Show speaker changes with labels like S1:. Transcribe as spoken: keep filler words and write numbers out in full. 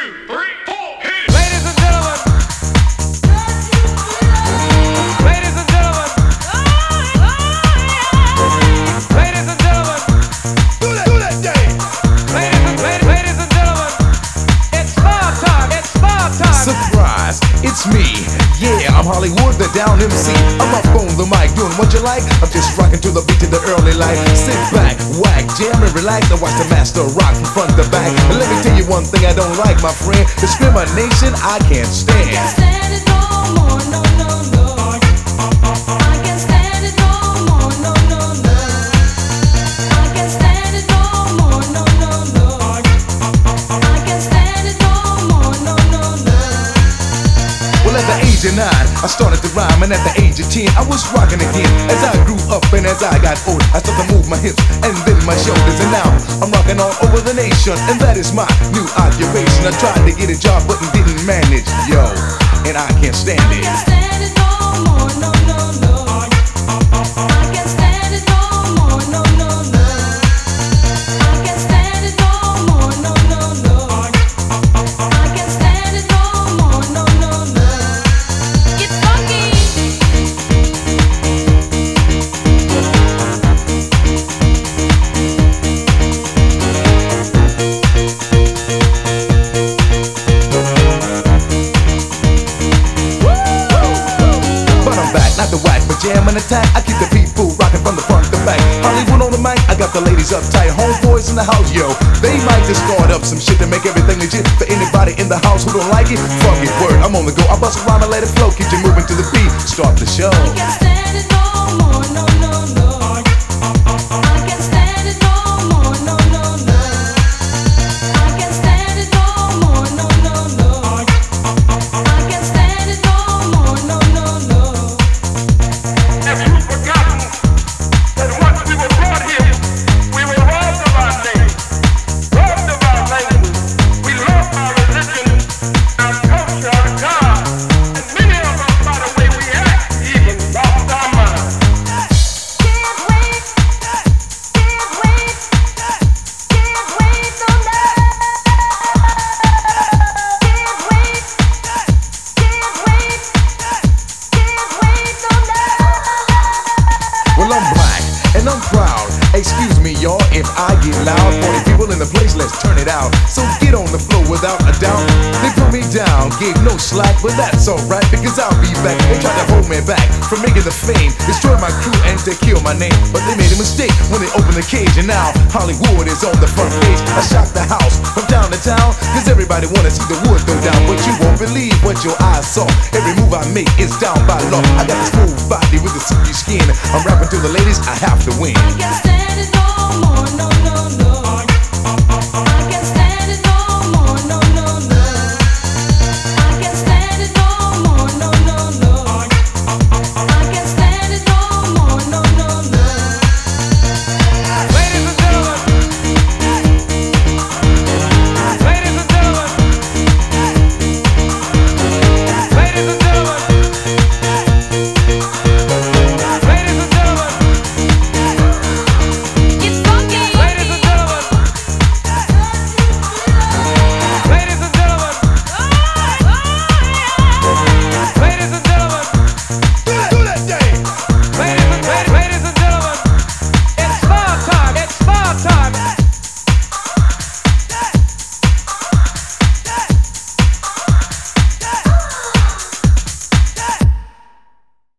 S1: three, four, hit it. Ladies and gentlemen. Ladies and gentlemen. Ladies and gentlemen. Do that, do that day. Ladies and, ladies, ladies and gentlemen. It's spa time. It's spa time.
S2: Surprise, it's me. Yeah, I'm Hollywood, the down M C. I'm up on the mic, doing what you like. I'm just rocking to the beat to the early light. Sit back, whack, jam and relax. And watch the master rock from front to back. And let me tell you one thing I don't like, my friend. Discrimination I can't stand.
S3: I can't stand it no more, no, no, no. I can't stand it no more, no, no, no. I can't stand it no more, no, no, no. I can't stand it no more, no, no, no.
S2: Well, at the age of nine, I started to rhyme, and at the age of ten, I was rocking again. As I grew up and as I got older, I started to move my hips and then my shoulders, and now I'm rocking all over the nation, and that is my new occupation. I tried to get a job, but didn't manage, yo, and I can't stand
S3: I
S2: it.
S3: can't stand it no more, no, no, no. I can't stand it no more, no, no, no. I can't stand it no more, no, no, no. I can't stand it no more, no, no, no. Get funky.
S2: But I'm back, not the whack, but jam and attack. I keep the people rocking from the front to back. Hollywood on the mic, I got the ladies uptight. Homeboys in the house, yo. They might just start up some shit to make everything legit. For anybody in the house who don't like it, fuck it, word, I'm on the go. I bust a rhyme and let it flow, keep you moving to the beat. Start the show.
S3: I can't stand it no more, no, no, no. I can't stand it no more, no, no, no. I can't stand it no more, no, no, no. I can't stand it no more, no, no, no.
S1: Have you forgotten that once we were brought here, we were robbed of our name, robbed of our language, we lost our religion, our culture, our God, and many of us, by the way we act, even lost our minds.
S3: Can't wait, can't wait, can't wait no more. Can't wait, can't wait, can't wait no more.
S2: Well, I'm black and I'm proud. Excuse me, y'all, if I get loud. forty people in the place, let's turn it out. So get on the floor without a doubt. They put me down, gave no slack, but that's alright because I'll be back. They tried to hold me back from making the fame, destroy my crew and to kill my name. But they made a mistake when they opened the cage, and now Hollywood is on the front page. I shocked the house from town to town, cause everybody wanna see the wood go down. But you won't believe what your eyes saw. Every move I make is down by law. I got a smooth body with a silky skin. I'm rapping to the ladies, I have to win.
S3: I can't stand it no more, no, no,